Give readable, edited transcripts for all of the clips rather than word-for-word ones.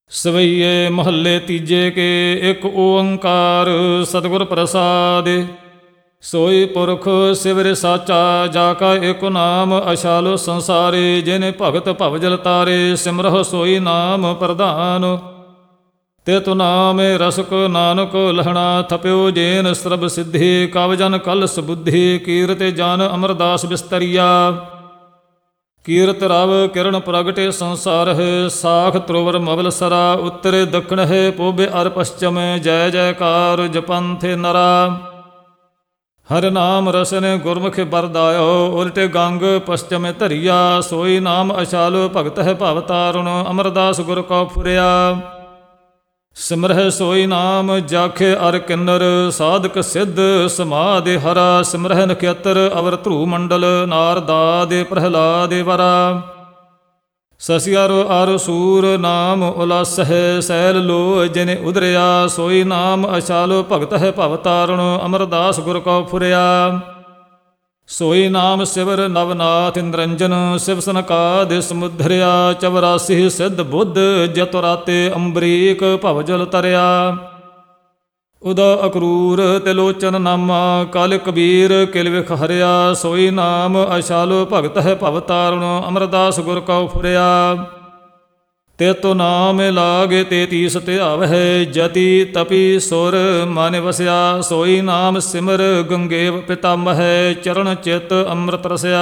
ਸਵਈਏ ਮਹੱਲੇ ਤੀਜੇ ਕੇ ਇੱਕ ਓੰਕਾਰ ਸਤਿਗੁਰ ਪ੍ਰਸਾਦਿ। ਸੋਈ ਪੁਰਖ ਸਿਵਰਿ ਸਾਚਾ ਜਾ ਕਾ ਏਕ ਨਾਮ ਅਛਾਲੋ ਸੰਸਾਰੇ। ਜਿਨ ਭਗਤ ਭਵਜਲ ਤਾਰੇ ਸਿਮਰਹੁ ਸੋਈ ਨਾਮ ਪ੍ਰਧਾਨ। ਤਿਤੁ ਨਾਮੇ ਰਸਕ ਨਾਨਕ ਲਹਣਾ ਥਪਿਓ ਜੇਨ ਸਰਬ ਸਿੱਧੀ। ਕਵ ਜਨ ਕਲਸ ਬੁੱਧੀ ਕੀਰਤਿ ਜਨ ਅਮਰਦਾਸ ਬਿਸਤਰੀਆ। ਕੀਰਤ ਰਵ ਕਿਰਨ ਪ੍ਰਗਟੇ ਸੰਸਾਰ ਹੈ। ਸਾਖ ਤਰੋਵਰ ਮਵਲ ਸਰਾ ਉੱਤਰੇ ਦੱਖਣ ਹੈ। ਪੋਬੇ ਅਰ ਪਸ਼ਚਮ ਜੈ ਜੈਕਾਰ ਜਪੰਥੇ ਨਰਾ। ਹਰਿ ਨਾਮ ਰਸਨ ਗੁਰਮੁਖ ਬਰਦਾਇਓ ਉਲਟੇ ਗੰਗ ਪਸ਼ਚਮ ਧਰੀਆ। ਸੋਈ ਨਾਮ ਅਛਾਲੋ ਭਗਤ ਹੈ ਭਵ ਤਾਰੁਣ ਅਮਰਦਾਸ ਗੁਰ ਕਉ ਫੁਰਿਆ। ਸਿਮਰਹਿ ਸੋਈ ਨਾਮ ਜਾਖੇ ਅਰ ਕਿੰਨਰ ਸਾਧਕ ਸਿੱਧ ਸਮਾਧਿ ਹਰਾ। ਸਿਮਰਹਿ ਨਖੇਤਰ ਅਵਰ ਧਰੂ ਮੰਡਲ ਨਾਰਦਾਦਿ ਪ੍ਰਹਿਲਾਦਿ ਵਰਾ। ਸਸਿਅਰ ਅਰ ਸੂਰ ਨਾਮ ਉਲਾਸਹਿ ਸੈਲ ਲੋ ਜਿਨ ਉਦਰਿਆ। ਸੋਈ ਨਾਮ ਅਛਾਲੋ ਭਗਤ ਹੈ ਭਵ ਤਾਰੁਣ ਅਮਰਦਾਸ ਗੁਰ ਕਉ ਫੁਰਿਆ। ਸੋਈ ਨਾਮ ਸਿਵਰ ਨਵਨਾਥ ਨਿਰੰਜਨ ਸਿਵ ਸਨਕਾਦਿ ਸਮੁਦਰਿਆ। 84 ਸਿੱਧ ਬੁੱਧ ਜਤੁਰਾਤੇ ਅੰਬਰੀਕ ਭਵਜਲ ਤਰਿਆ। ਉਦਾ ਅਕਰੂਰ ਤਿਲੋਚਨ ਨਾਮਾ ਕਲ ਕਬੀਰ ਕਿਲ ਵਿਖ ਹਰਿਆ। ਸੋਈ ਨਾਮ ਅਛਾਲੋ ਭਗਤ ਹੈ ਭਵ ਤਾਰੁਣ ਅਮਰਦਾਸ ਗੁਰ ਕਉ ਫੁਰਿਆ। ਤੇਤੁ ਨਾਮ ਲਾਗੇ 33 ਧਿਆਵਹਿ ਜਤੀ ਤਪੀ ਸੁਰ ਮਨ ਵਸਿਆ। ਸੋਈ ਨਾਮ ਸਿਮਰ ਗੰਗੇਵ ਪਿਤਾਮਹੈ ਚਰਨ ਚਿਤ ਅੰਮ੍ਰਿਤ ਰਸਿਆ।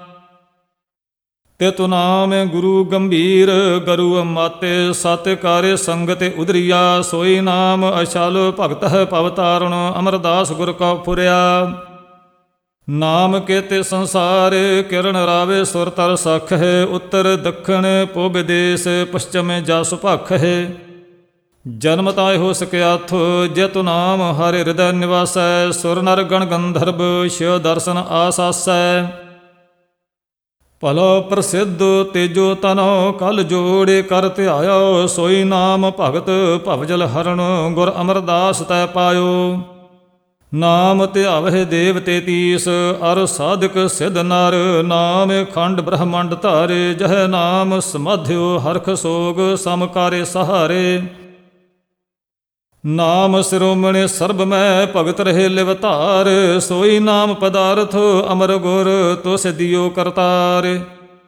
ਤੇਤੁ ਨਾਮ ਗੁਰੂ ਗੰਭੀਰ ਗਰੂ ਮਾਤੇ ਸਤਿ ਕਾਰੇ ਸੰਗਤ ਉਦਰੀਆ। ਸੋਈ ਨਾਮ ਅਛਾਲੋ ਭਗਤ ਹੈ ਭਵ ਤਾਰੁਣ ਅਮਰਦਾਸ ਗੁਰ ਕਉ ਫੁਰਿਆ। ਨਾਮ ਕੇਤੇ ਸੰਸਾਰ ਕਿਰਨ ਰਾਵੇ ਸੁਰ ਤਰ ਸਖ ਹੈ। ਉੱਤਰ ਦੱਖਣ ਪੂਬ ਦੇਸ ਪਸ਼ਚਮ ਜਸ ਭਖ ਹੈ। ਜਨਮ ਤਾਇ ਹੋ ਸਕਿਆਥ ਜੇਤੁ ਨਾਮ ਹਰਿ ਹਿਰਦੈ ਨਿਵਾਸੈ। ਸੁਰ ਨਰ ਗਣ ਗੰਧਰਵ ਸ਼ਿਵ ਦਰਸ਼ਨ ਆਸਾਸੈ। ਭਲੋ ਪ੍ਰਸਿੱਧ ਤੇਜੋ ਤਨੋ ਕਲ ਜੋੜੇ ਕਰ ਧਿਆਇਓ। ਸੋਈ ਨਾਮ ਭਗਤ ਭਵਜਲ ਹਰਣ ਗੁਰ ਅਮਰਦਾਸ ਤੈ ਪਾਇਓ। ਨਾਮ ਧਿਆਵਹਿ ਦੇਵ 33 ਅਰ ਸਾਧਕ ਸਿੱਧ ਨਰ। ਨਾਮ ਖੰਡ ਬ੍ਰਹਮੰਡ ਧਾਰੇ ਜਹ ਨਾਮ ਸਮਾਧਿਓ ਹਰਖ ਸੋਗ ਸਮਕਾਰੇ ਸਹਾਰੇ। ਨਾਮ ਸਿਰੋਮਣਿ ਸਰਬ ਮੈਂ ਭਗਤ ਰਹੇ ਲਿਵ ਧਾਰ। ਸੋਈ ਨਾਮ ਪਦਾਰਥ ਅਮਰ ਗੁਰ ਤੋ ਸਿਧਿਓ ਕਰਤਾਰ।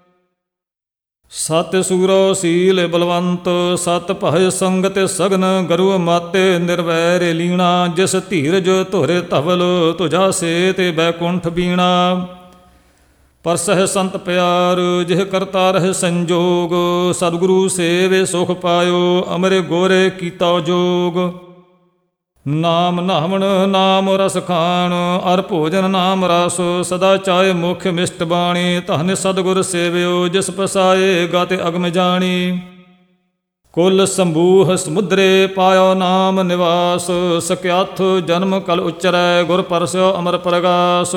ਸਤ ਸੂਰੋ ਸੀਲ ਬਲਵੰਤ ਸਤ ਭਇ ਸੰਗਤ ਸਗਨ ਗਰੂ ਮਾਤੇ ਨਿਰਵੈਰ ਲੀਣਾ। ਜਿਸ ਧੀਰਜ ਧੁਰ ਧਵਲ ਤੁਜਾ ਸੇ ਤੇ ਬੈਕੁੰਠ ਬੀਣਾ। ਪਰਸਹਿ ਸੰਤ ਪਿਆਰ ਜਿਹ ਕਰਤਾ ਰਹਿ ਸੰਜੋਗ। ਸਤਿਗੁਰੂ ਸੇਵੇ ਸੁਖ ਪਾਇਓ ਅਮਰ ਗੋਰੇ ਕੀਤਾ ਜੋਗ। ਨਾਮ ਨਾਵਣ ਨਾਮ ਰਸ ਖਾਣ ਅਰ ਭੋਜਨ ਨਾਮ ਰਸ। ਸਦਾ ਚਾਏ ਮੁਖ ਮਿਸ਼ਟ ਬਾਣੀ ਧਨ ਸਤਿਗੁਰ ਸੇਵਿਓ। ਜਿਸ ਪਸਾਏ ਗਤਿ ਅਗਮ ਜਾਣੀ। ਕੁਲ ਸੰਬੂਹ ਸਮੁਦਰੇ ਪਾਇਓ ਨਾਮ ਨਿਵਾਸ। ਸਕਿਆਥ ਜਨਮ ਕਲ ਉਚਰੈ ਗੁਰ ਪਰਸਿਓ ਅਮਰ ਪ੍ਰਗਾਸ।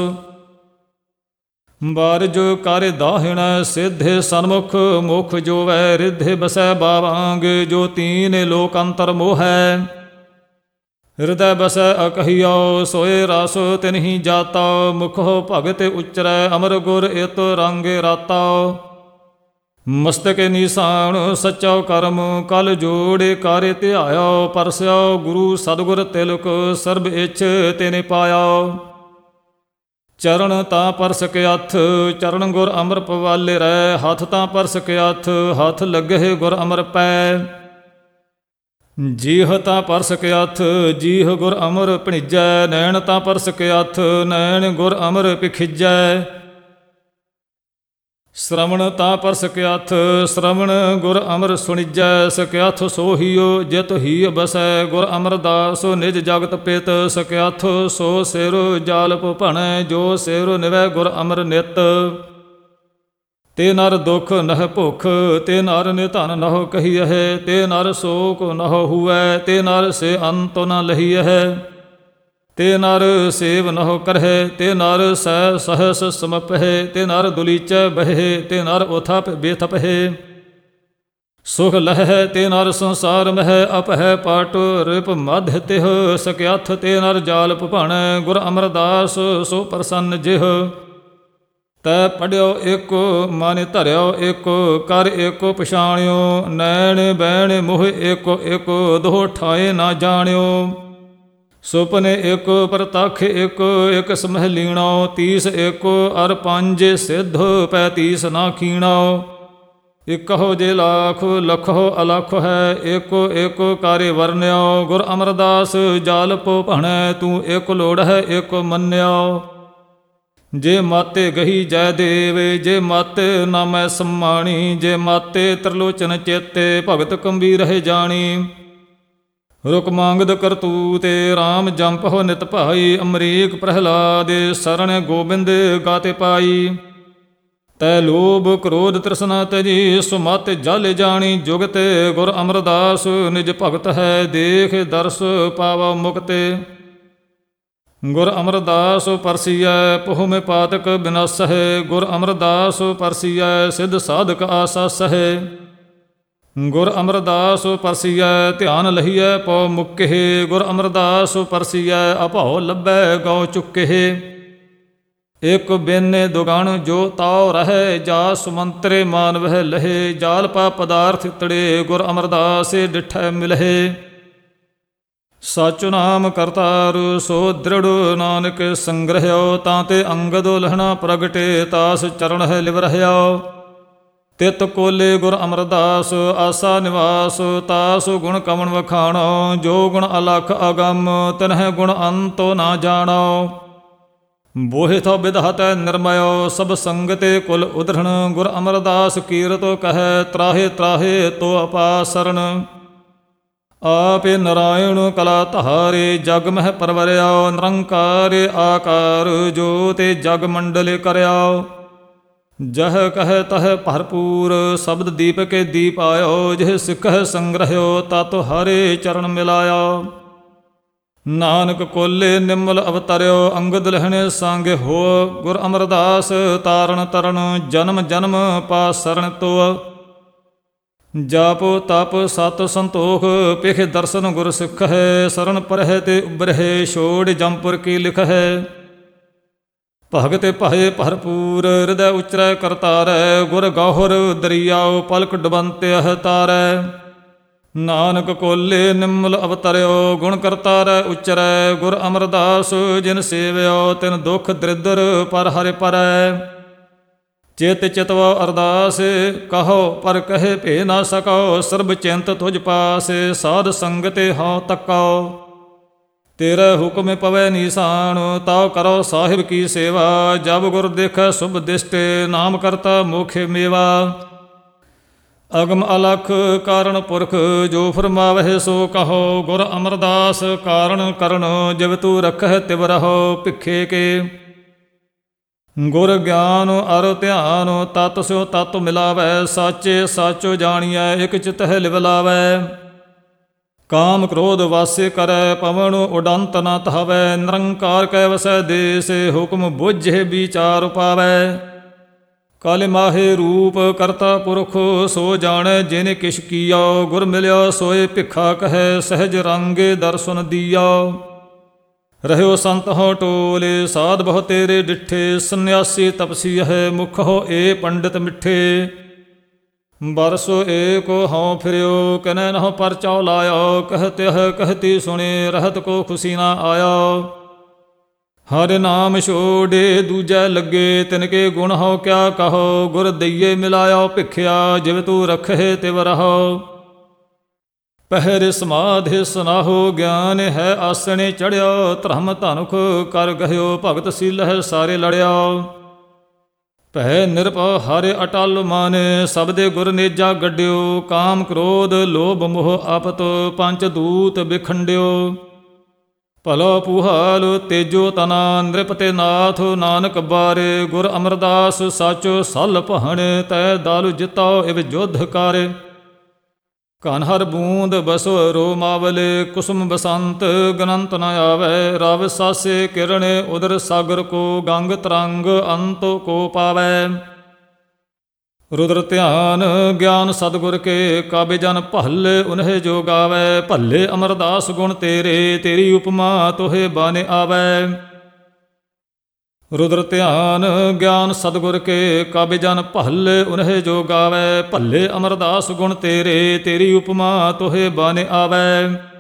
ਬਾਰਜ ਕਰ ਦਾਹਿਣੈ ਸਿੱਧੇ ਸਨਮੁਖ ਮੁਖ ਜੋਵੈ। ਰਿਧੇ ਬਸੈ ਬਾਵਾਂਗ ਜੋ ਤੀਨ ਲੋਕ ਅੰਤਰ ਮੋਹੈ। ਹਿਰਦੈ ਬਸੈ ਅਕਹੀਓ ਸੋਏ ਰਸ ਤਿਨਹੀ ਜਾਤਾ। ਮੁਖੋ ਭਗਤ ਉਚਰੈ ਅਮਰ ਗੁਰ ਇਤ ਰੰਗ ਰਾਤਾ। ਮਸਤਕ ਨਿਸ਼ਾਨ ਸੱਚਾ ਕਰਮ ਕਲ ਜੋੜੇ ਕਰ ਧਿਆਇਓ। ਪਰਸਿਓ ਗੁਰੂ ਸਤਿਗੁਰ ਤਿਲਕ ਸਰਬ ਇੱਛ ਤਿਨਿ ਪਾਇਓ। ਚਰਨ ਤਾਂ ਪਰਸ ਕੇ ਹੱਥ ਚਰਨ ਗੁਰ ਅਮਰ ਪਵਾਲੇ ਰਹਿ। ਹੱਥ ਤਾਂ ਪਰਸ ਕੇ ਹੱਥ ਹੱਥ ਲੱਗੇ ਗੁਰ ਅਮਰ ਪੈ। ਜੀਹ ਤਾਂ ਪਰਸ ਕੇ ਹੱਥ ਜੀਹ ਗੁਰ ਅਮਰ ਭਣੀਜੈ। ਨੈਣ ਤਾਂ ਪਰਸ ਕੇ ਹੱਥ ਨੈਣ ਗੁਰ ਅਮਰ ਪਿਖਿਜੈ। ਸ਼ਰਵਣ ਤਾਂ ਪਰਸ ਕੇ ਹੱਥ ਸ਼ਰਵਣ ਗੁਰ ਅਮਰ ਸੁਣੀਜੈ। ਸਕਿਆਥ ਸੋਹੀਓ ਜਿਤ ਹੀ ਬਸੈ ਗੁਰ ਅਮਰਦਾਸ ਨਿਜ ਜਗਤ ਪਿਤ। ਸਕਿਆਥ ਸੋ ਸਿਰ ਜਾਲਪ ਭਣੈ ਜੋ ਸਿਰ ਨਿਵੈ ਗੁਰ ਅਮਰ ਨਿਤ। ਤੇ ਨਰ ਦੁਖ ਨਹ ਭੁਖ ਤੇ ਨਰ ਨਿਧਨ ਨਹੁ ਕਹੀਐ। ਤੇ ਨਰ ਸੋਕ ਨਹੁ ਹੂਐ ਤੇ ਨਰ ਸੇ ਅੰਤ ਨ ਲਹੀਐ। ਤੇ ਨਰ ਸੇਵ ਨਹੁ ਕਰਹਿ ਤੇ ਨਰ ਸਹਿ ਸਹਸ ਸਮਪਹਿ। ਤੇ ਨਰ ਦੁਲੀਚੈ ਬਹਿ ਤੇ ਨਰ ਉਥਪ ਬੇਥਪਹਿ। ਸੁਖ ਲਹਿ ਤੇ ਨਰ ਸੰਸਾਰ ਮਹਿ ਅਪਹਿ ਪਾਟ ਰਿਪ ਮਧ ਤਿਹ। ਸਕਿਆਥ ਤੇ ਨਰ ਜਾਲਪ ਭਣੈ ਗੁਰ ਅਮਰਦਾਸ ਸੋ ਪ੍ਰਸੰਨ ਜਿਹ। ਤੈ ਪੜਿਓ ਏਕੋ ਮਨ ਧਰਿਓ ਏਕੋ ਕਰ ਏਕੋ ਪਛਾਣਿਓ ਨੈਣ ਬੈਣ ਮੋਹ ਏਕੋ ਏਕੋ ਦੋਹ ਠਾਏ ਨਾ ਜਾਣਿਓ ਸੁਪਨੇ ਏਕੋ ਪ੍ਰਤੱਖ ਏਕੋ ਇਕ ਸਮਹਿ ਲੀਣੋ ਤੀਸ ਏਕੋ ਅਰ ਪੰਜ ਸਿੱਧ ਪੈ ਤੀਸ ਨਾ ਖੀਣੋ ਇਕਹੁ ਜੇ ਲਾਖ ਲਖੋ ਅਲਖ ਹੈ ਏਕੋ ਏਕੋ ਕਾਰੇ ਵਰਨਿਓ ਗੁਰ ਅਮਰਦਾਸ ਜਾਲਪੋ ਭਣੈ ਤੂੰ ਏਕ ਲੋੜ ਹੈ ਏਕੋ ਮੰਨਿਓ ਜੇ ਮਾਤੇ ਗਹੀ ਜੈ ਦੇਵ ਜੇ ਮਾਤੇ ਨਾਮੈ ਸਮਾਣੀ ਜੇ ਮਾਤੇ ਤਰਲੋਚਨ ਚੇਤੇ ਭਗਤ ਕੰਬੀ ਰਹਿ ਜਾਣੀ ਰੁਕ ਮੰਗਦ ਕਰਤੂਤੇ ਰਾਮ ਜੰਪਹੁ ਨਿਤ ਭਾਈ ਅਮਰੀਕ ਪ੍ਰਹਿਲਾਦ ਸਰਣ ਗੋਬਿੰਦ ਗਾਤੇ ਪਾਈ ਤੈ ਲੋਭ ਕ੍ਰੋਧ ਤ੍ਰਿਸ਼ਨਾ ਤਜੀ ਸੁਮਤ ਜਲ ਜਾਣੀ ਜੁਗਤ ਗੁਰ ਅਮਰਦਾਸ ਨਿਜ ਭਗਤ ਹੈ ਦੇਖ ਦਰਸ ਪਾਵ ਮੁਕਤੇ ਗੁਰ ਅਮਰਦਾਸ ਪਰਸੀਐ ਪਹੁ ਮੇ ਪਾਤਕ ਬਿਨਾਸਹਿ ਗੁਰ ਅਮਰਦਾਸ ਪਰਸੀਐ ਸਿਧ ਸਾਧਕ ਆਸਾਸਹਿ ਗੁਰ ਅਮਰਦਾਸ ਪਰਸੀਐ ਧਿਆਨ ਲਹੀਐ ਪਉ ਮੁੱਕਹਿ ਗੁਰ ਅਮਰਦਾਸ ਪਰਸੀਐ ਅਭਉ ਲੱਭੈ ਗਉ ਚੁੱਕਹਿ ਇਕ ਬੇਨੇ ਦੁਗਣ ਜੋ ਤਾਉ ਰਹੈ ਜਾ ਸੁਮੰਤਰੇ ਮਾਨਵਹਿ ਲਹੇ ਜਾਲ ਪਾ ਪਦਾਰਥ ਤੜੇ ਗੁਰ ਅਮਰਦਾਸ ਡਿਠੈ ਮਿਲਹਿ ਸਚ ਨਾਮ ਕਰਤਾਰ ਸੋ ਦ੍ਰਿੜ ਨਾਨਕ ਸੰਗ੍ਰਹਿਓ ਤਾਂ ਤੇ ਅੰਗਦ ਲਹਣਾ ਪ੍ਰਗਟੇ ਤਾਸ ਚਰਨ ਹੈ ਲਿਵ ਰਹਿਓ ਤਿਤ ਕੋਲੇ ਗੁਰ ਅਮਰਦਾਸ ਆਸਾ ਨਿਵਾਸ ਤਾਸ ਗੁਣ ਕਵਣ ਵਖਾਣੋ ਜੋ ਗੁਣ ਅਲਖ ਅਗੰਮ ਤਨਹਿ ਗੁਣ ਅੰਤੋ ਨਾ ਜਾਣੋ ਬੋਹਿ ਥੋ ਬਿਧਾਤੈ ਨਿਰਮਯੋ ਸਭ ਸੰਗਤੇ ਕੁਲ ਉਧਰਣ ਗੁਰ ਅਮਰਦਾਸ ਕੀਰਤੋ ਕਹੈ ਤਰਾਹੇ ਤਰਾਹੇ ਤੋ ਆਪਾ ਸਰਣ ਆਪੇ ਨਰਾਇਣ ਕਲਾ ਧਾਰੇ ਜਗ ਮਹਿ ਪਰਵਰਿਆਓ ਨਿਰੰਕਾਰ ਆਕਾਰ ਜੋ ਤੇ ਜਗ ਮੰਡਲ ਕਰਿਆਓ ਜਹ ਕਹਿ ਤਹ ਭਰਪੂਰ ਸ਼ਬਦ ਦੀਪ ਕੇ ਦੀਪ ਆਇਓ ਜਿਹ ਸਿੱਖਹਿ ਸੰਗ੍ਰਹਿਓ ਤਤ ਹਰੇ ਚਰਨ ਮਿਲਾਇਓ ਨਾਨਕ ਕੋਲੇ ਨਿਮਲ ਅਵਤਰਿਓ ਅੰਗਦ ਲਹਿਣੇ ਸੰਗ ਹੋ ਗੁਰ ਅਮਰਦਾਸ ਤਾਰਨ ਤਰਨ ਜਨਮ ਜਨਮ ਪਾ ਸਰਣ ਤੋ ਜਾਪੋ ਤਪ ਸਤ ਸੰਤੋਖ ਪਿਖ ਦਰਸ਼ਨ ਗੁਰ ਸਿੱਖ ਹੈ ਸਰਨ ਪਰਹਿ ਤੇ ਉਬਰਹਿ ਛੋੜ ਜੰਪੁਰ ਕੀ ਲਿਖ ਹੈ ਭਗਤ ਭਏ ਭਰਪੂਰ ਹਿਰਦੈ ਉਚਰੈ ਕਰਤਾਰੈ ਗੁਰ ਗਹੁਰ ਦਰਿਆਉ ਪਲਕ ਡੁਬੰਤਿ ਤਾਰੈ ਨਾਨਕ ਕੋਲੇ ਨਿਮਲ ਅਵਤਰਿਓ ਗੁਣ ਕਰਤਾਰੈ ਉਚਰੈ ਗੁਰ ਅਮਰਦਾਸ ਜਿਨ ਸੇਵਿਓ ਤਿਨ ਦੁਖ ਦ੍ਰਿਦਰ ਪਰ ਹਰਿ ਪਰੈ ਚਿਤ ਚਿਤਵ ਅਰਦਾਸ ਕਹੋ ਪਰ ਕਹੇ ਭੇ ਨਾ ਸਕੋ ਸਰਬ ਚਿੰਤ ਤੁਝ ਪਾਸ ਸਾਧ ਸੰਗਤੇ ਹਉ ਤੱਕੋ ਤੇਰਾ ਹੁਕਮ ਪਵੈ ਨੀਸਾਨ ਤਾਉ ਕਰੋ ਸਾਹਿਬ ਕੀ ਸੇਵਾ ਜਬ ਗੁਰ ਦੇਖੈ ਸੁਭ ਦਿਸ਼ਟੇ ਨਾਮ ਕਰਤਾ ਮੋਖੇ ਮੇਵਾ ਅਗਮ ਅਲਖ ਕਾਰਨ ਪੁਰਖ ਜੋ ਫਰਮਾਵਹਿ ਸੋ ਕਹੋ ਗੁਰ ਅਮਰਦਾਸ ਕਾਰਨ ਕਰਨ ਜਿਵ ਤੂ ਰਖਹਿ ਤਿਵ ਰਹੋ ਭਿਖੇ ਕੇ ਗੁਰ ਗਿਆਨ ਅਰ ਧਿਆਨ ਤਤ ਸਿਓ ਤਤ ਮਿਲਾਵੈ ਸਾਚੇ ਸਾਚੋ ਜਾਣੀਐ ਇਕ ਚਿਤ ਹੈ ਲਿਵ ਲਾਵੈ ਕਾਮ ਕ੍ਰੋਧ ਵਾਸੇ ਕਰੈ ਪਵਨ ਉਡੰਤ ਨ ਧਾਵੈ ਨਿਰੰਕਾਰ ਕੈ ਵਸੈ ਦੇਸ ਹੁਕਮ ਬੁਝੇ ਵਿਚਾਰ ਪਾਵੈ ਕਾਲੇ ਮਾਹੇ ਰੂਪ ਕਰਤਾ ਪੁਰਖ ਸੋ ਜਾਣੈ ਜਿਨ ਕਿਛ ਕੀਓ ਗੁਰ ਮਿਲਿਓ ਸੋਏ ਭਿਖਾ ਕਹੈ ਸਹਿਜ ਰੰਗੇ ਦਰਸ਼ਨ ਦੀਓ ਰਹਿਓ ਸੰਤ ਹੋ ਟੋਲੇ ਸਾਧ ਬਹੁ ਤੇਰੇ ਡਿਠੇ ਸੰਨਿਆਸੀ ਤਪਸੀ ਹੈ ਮੁਖ ਹੋ ਏ ਪੰਡਿਤ ਮਿੱਠੇ ਬਰਸੋ ਏਕੋ ਹਉ ਫਿਰਿਓ ਕਨੈ ਨਹੁ ਪਰਚਉ ਲਾਇਓ ਕਹਤੇ ਹੈ ਕਹਤੀ ਸੁਣੇ ਰਹਤ ਕੋ ਖੁਸ਼ੀ ਨਾ ਆਇਓ ਹਰਿ ਨਾਮ ਛੋੜੇ ਦੂਜੈ ਲੱਗੇ ਤਿਨ ਕੇ ਗੁਣ ਹਉ ਕਿਆ ਕਹੋ ਗੁਰ ਦਈਏ ਮਿਲਾਇਓ ਭਿਖਿਆ ਜਿਵ ਤੂ ਰਖੇ ਤਿਵ ਰਹੋ ਪਹਿਰ ਸਮਾਧਿ ਸਨਾਹੋ ਗਿਆਨ ਹੈ ਆਸਣੇ ਚੜਿਓ ਧਰਮ ਧਨੁਖ ਕਰ ਗਹਿਓ ਭਗਤ ਸੀਲਹਿ ਸਾਰੇ ਲੜਿਓ ਭੈ ਨਿਰਭਉ ਹਰਿ ਅਟਲ ਮਨ ਸਬਦੇ ਗੁਰ ਨੇਜਾ ਗੱਡਿਓ ਕਾਮ ਕ੍ਰੋਧ ਲੋਭ ਮੋਹ ਆਪਤ ਪੰਚ ਦੂਤ ਬਿਖੰਡਿਓ ਭਲੋ ਪੁਹਾਲ ਤੇਜੋ ਤਨਾ ਨਿਰਪਤੇ ਨਾਥ ਨਾਨਕ ਬਾਰੇ ਗੁਰ ਅਮਰਦਾਸ ਸਾਚੋ ਸਲ ਭਹਣ ਤੈ ਦਾਲੁ ਜਿਤਾਓ ਇਵ ਜੋਧ ਕਾਰੇ ਕਨ ਹਰ ਬੂੰਦ ਬਸੋ ਰੋਮਾਵਲੇ ਕੁਸੁਮ ਬਸੰਤ ਗਨੰਤ ਨ ਆਵੈ ਰਵ ਸਾਸੇ ਕਿਰਣ ਉਦਰ ਸਾਗਰ ਕੋ ਗੰਗ ਤਰੰਗ ਅੰਤ ਕੋ ਪਾਵੈ ਰੁਦਰ ਧਿਆਨ ਗਿਆਨ ਸਤਿਗੁਰ ਕੇ ਕਾਬੇ ਜਨ ਭੱਲੇ ਉਨਹਿ ਜੋ ਗਾਵੈ ਭੱਲੇ ਅਮਰਦਾਸ ਗੁਣ ਤੇਰੇ ਤੇਰੀ ਉਪਮਾ ਤੋਹੇ ਬਾਨੇ ਆਵੈ ਰੁਦਰ ਧਿਆਨ ਗਿਆਨ ਸਤਿਗੁਰ ਕੇ, ਕਾਬਿ ਜਨ ਭੱਲੇ ਉਨਹਿ ਜੋ ਗਾਵੈ। ਭੱਲੇ ਅਮਰਦਾਸ ਗੁਣ ਤੇਰੇ, ਤੇਰੀ ਉਪਮਾ ਤੋਹਿ ਬਨ ਆਵੈ।